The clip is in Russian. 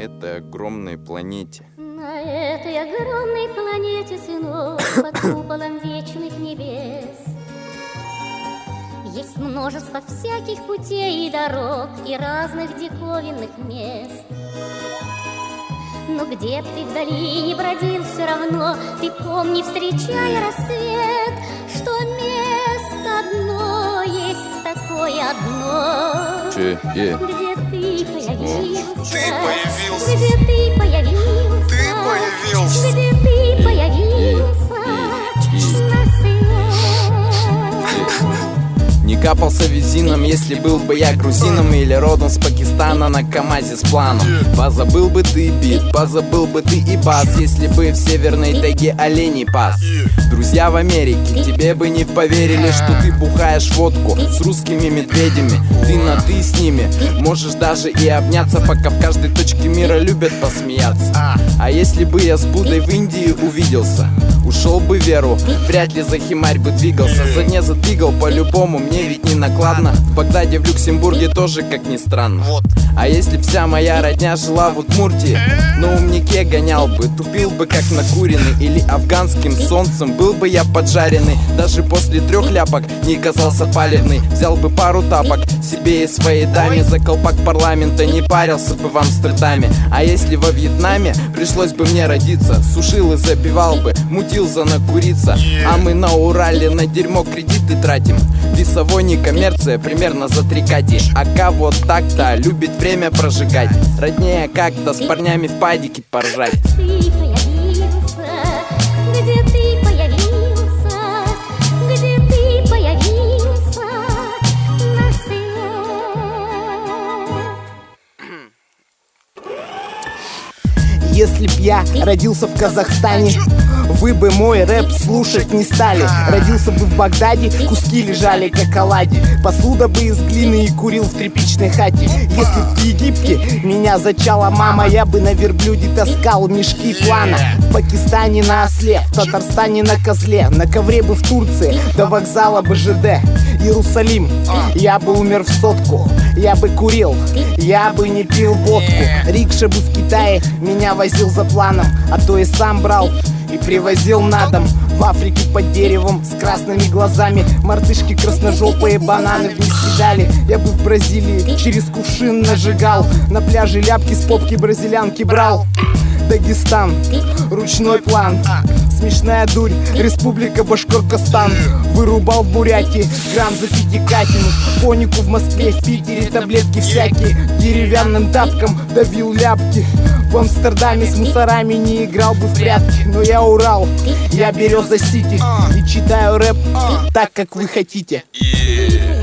этой огромной планете. На этой огромной планете, сынок, под куполом вечных небес, есть множество всяких путей и дорог и разных диковинных мест. Но где б ты вдали не бродил, все равно ты помни, встречая рассвет, что место одно есть такое одно, где ты появился, Ты появился. где ты появился, Ты появился. где ты появился на свет. Не капался визином, если был бы я грузином или родом с Пакистана на КамАЗе с планом. Позабыл бы ты бит, позабыл бы ты и бас, если бы в северной тайге оленей пас. Друзья в Америке тебе бы не поверили, что ты бухаешь водку с русскими медведями. Ты на ты с ними, можешь даже и обняться, пока в каждой точке мира любят посмеяться. А если бы я с Буддой в Индии увиделся, ушел бы в веру, вряд ли за химарь бы двигался. За дне задвигал по-любому, мне ведь не накладно. В Багдаде, в Люксембурге тоже, как ни странно. А если б вся моя родня жила в Удмуртии, на умнике гонял бы, тупил бы как накуренный, или афганским солнцем был бы я поджаренный. Даже после 3 ляпок не казался палевный. Взял бы пару тапок себе и своей даме, за колпак парламента не парился бы в Амстердаме. А если во Вьетнаме пришлось бы мне родиться, сушил и забивал бы, мутил за накуриться. А мы на Урале на дерьмо кредиты тратим. Весовой не коммерция, примерно за 3 кати. АК вот так-то любит время прожигать, роднее как-то с парнями в падике поржать. Ты появился, где ты появился, где ты появился на свет. Если б я родился в Казахстане, вы бы мой рэп слушать не стали. Родился бы в Багдаде, куски лежали как оладьи, посуда бы из глины и курил в тряпичной хате. Если б в Египте меня зачала мама, я бы на верблюде таскал мешки плана. В Пакистане на осле, в Татарстане на козле, на ковре бы в Турции, до вокзала бы ЖД. Иерусалим, я бы умер в сотку, я бы курил, я бы не пил водку. Рикша бы в Китае меня возил за планом, а то и сам брал и привозил на дом. В Африке под деревом с красными глазами мартышки красножопые бананы вниз кидали. Я бы в Бразилии через кувшин нажигал, на пляже ляпки с попки бразилянки брал. Дагестан, ручной план, смешная дурь, республика Башкортостан. Вырубал в Бурятии грамм за пятикатину, конику в Москве, в Питере таблетки всякие, деревянным тапком давил ляпки. В Амстердаме с мусорами не играл бы в прятки. Но я Урал, я Береза Сити, и читаю рэп так, как вы хотите.